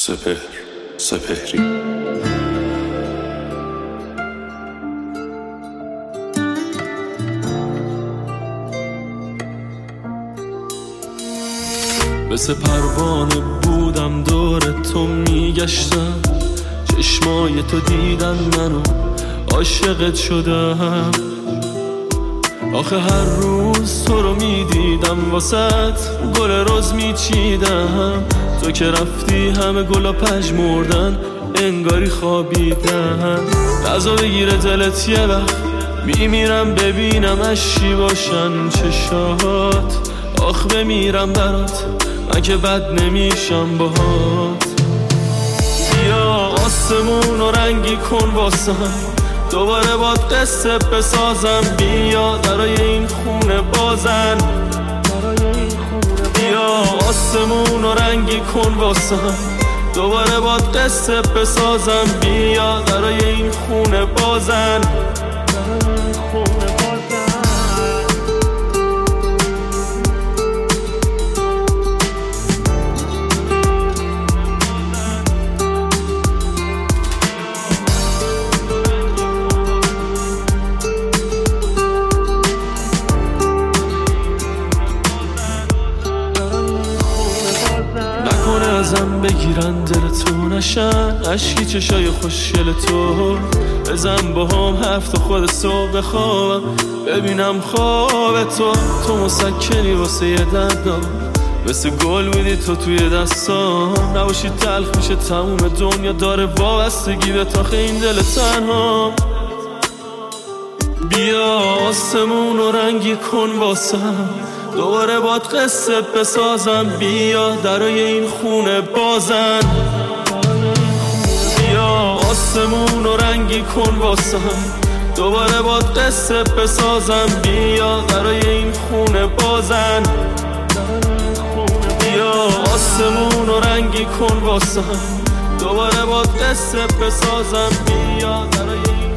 سپهری مثل پروانه بودم دور تو میگشتم، چشمای تو دیدن منو عاشقت شدم. آخه هر روز تو رو میدیدم واسط گل روز میچیدم، تو که رفتی همه گلا پژمردن انگاری خوابیدن. غذا بگیره دلت یه وقت میمیرم ببینمش چی باشن چشات. آخ بمیرم برات من که بد نمیشم باهات. بیا آسمون رو رنگی کن واسم، دوباره باد قصه بسازم. بیا درای این خونه بازن، بیا آسمون رو رنگی کن واسم، دوباره باد قصه بسازم. بیا درای این خونه بازن. ازم بگیرن دل تو نشن عشقی چشای خوشگل تو. بزن با هم حرف تا خود صبح بخوابم ببینم خواب تو مسکنی واسه یه دردم، مثل گل بودی تو توی دستام. نباشی تلخ میشه تموم دنیا، داره وابستگی به تاخ این دل تنها. بیا آسمون رو رنگی کن واسم، دوباره باد قصه بسازم. بیا درای این خونه بازن، بیا آسمون رو رنگی کن واسم، دوباره باد قصه بسازم. بیا درای این خونه بازن، بیا آسمون رو رنگی کن واسم، دوباره باد قصه بسازم. بیا درای این